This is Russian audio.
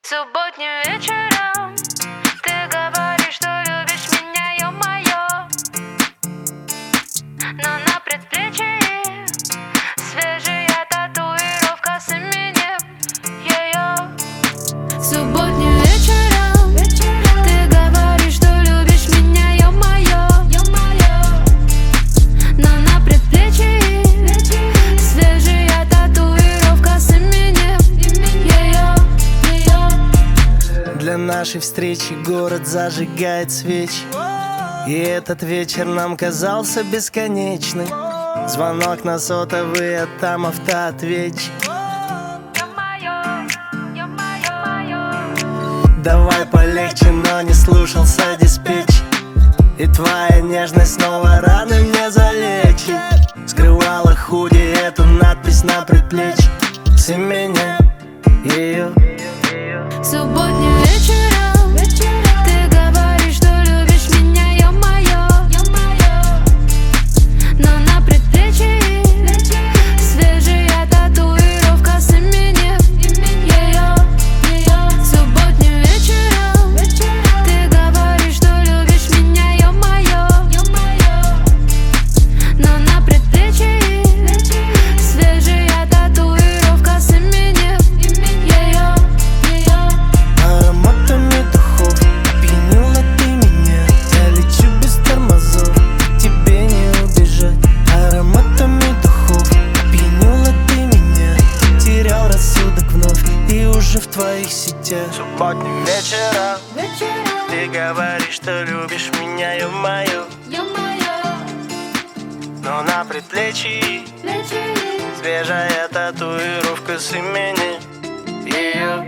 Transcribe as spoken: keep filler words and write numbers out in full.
Субботним вечером ты говоришь, что любишь меня, ё-моё. Но на предплечье свежая татуировка с именем её. Субботним вечером ты говоришь, что любишь меня, ё-моё. Но на предплечье свежая татуировка с именем её. Для нашей встречи город зажигает свечи, и этот вечер нам казался бесконечным. Звонок на сотовый, а там автоответчик. Давай полегче, но не слушался диспетч. И твоя нежность снова раны мне залечит. Скрывала худи эту надпись на предплечье с именем ее. Субботним вечером ты говоришь, что любишь меня, ё-моё. Но на предплечье свежая татуировка с именем её. Субботним вечером ты говоришь, что любишь меня, ё-моё. Но на предплечье свежая татуировка с именем её. Ароматами духов опьянила ты меня. Я лечу без тормозов, тебе не убежать. Ароматами духов опьянила ты меня. Потерял рассудок вновь и уже в твоих сетях. Субботним вечером ты говоришь, что любишь меня, ё-моё. Но на предплечье свежая татуировка с именем ее.